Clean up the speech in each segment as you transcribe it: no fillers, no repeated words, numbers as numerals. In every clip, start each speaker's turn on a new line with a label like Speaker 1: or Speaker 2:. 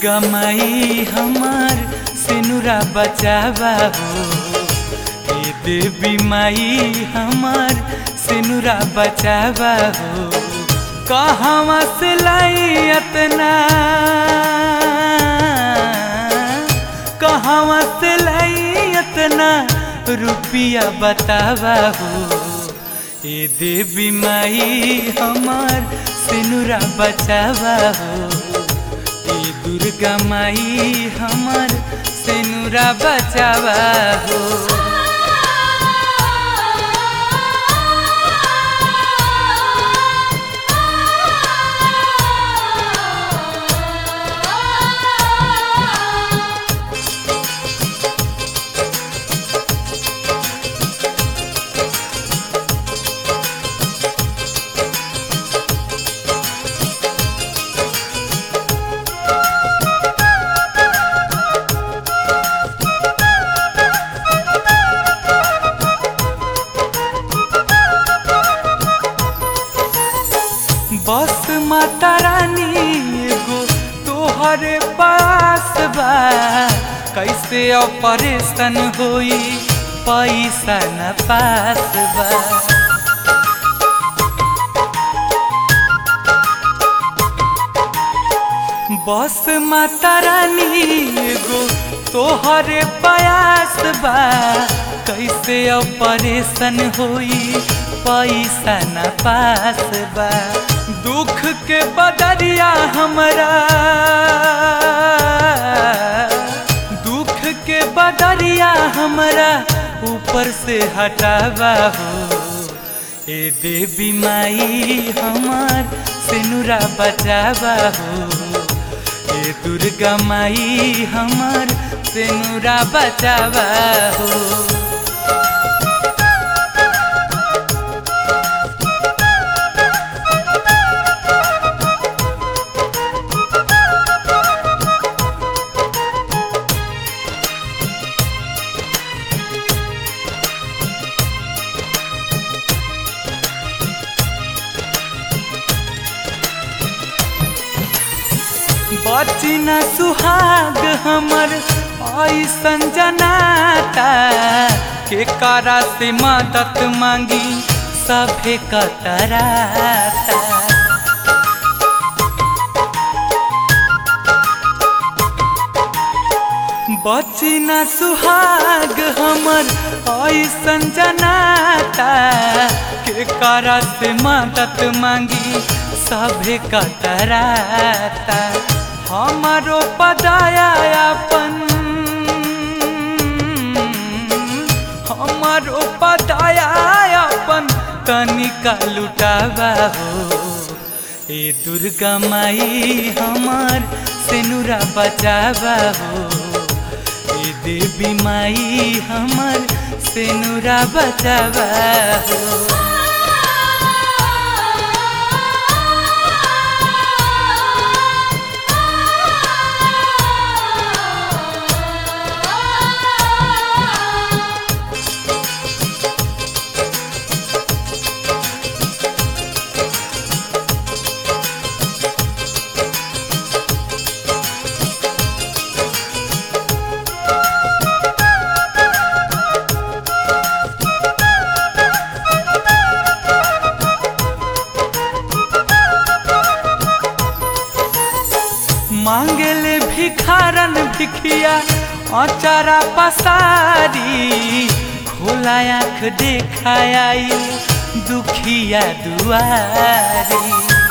Speaker 1: दुर्गा माई हमार सिनुरा बचावा हो। हे देवी माई हमार सिनुरा बचावा हो। कहाँ से लाई अतना, कहाँ से लाई अतना रुपया बतावा हो। हे देवी माई हमार सिनुरा बचावा हो। हे दुर्गा माई हमार सिनुरा बचावा हो। बस माता रानी एगो तोहरे पास बा। कैसे ऑपरेशन होई पैसा न पास बा। बस माता रानी एगो तोहरे पास बा। कैसे ऑपरेशन होई पैसा न पास बा। दुख के बदरिया हमरा, दुख के बदरिया हमरा ऊपर से हटावा हो। ए देवी माई हमार सिनुरा बचावा हो। ए दुर्गा माई हमार सिनुरा बचावा हो। बची न सुहाग हमर ऐसन जनाता। के करा से मदद मांगी सभे कतराता। बची न सुहाग हमर ऐसन जनाता। के करा से मदद मांगी सभे कतराता। हमारो पदाया अपन, हमारो पदाया अपन तनिका लुटावा हो। ए दुर्गा माई हमार सिनुरा बचावा हो। ए देवी माई हमार सिनुरा बचावा हो। मांगले भिखारन भिखिया अचारा पसारी। खोला आँख देखाई दुखिया दुआरी।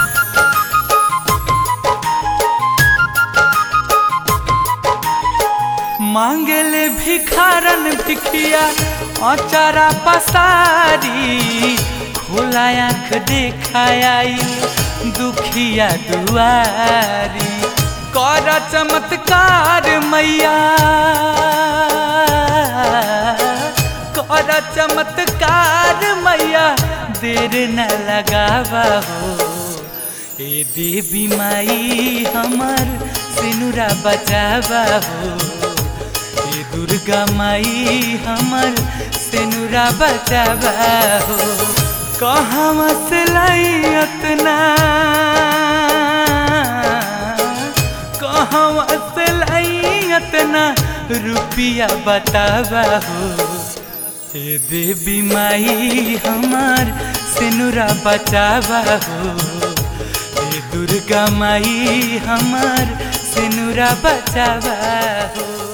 Speaker 1: मांगले भिखारन भिखिया अचारा पसारी। खोला आँख देखाई दुखिया दुआरी। कर चमत्कार मैया, कर चमत्कार मैया देर न लगावा हो। ए देवी माई हमार सिनुरा बचावा हो। ए दुर्गा माई हमार सिनुरा बचावा हो। कहाँ से लाई अतना, कहाँ से लाई इतना रुपिया बतावा हो। हे देवी माई हमार सिनुरा बचावा हो। हे दुर्गा माई हमार सिनुरा बचावा हो।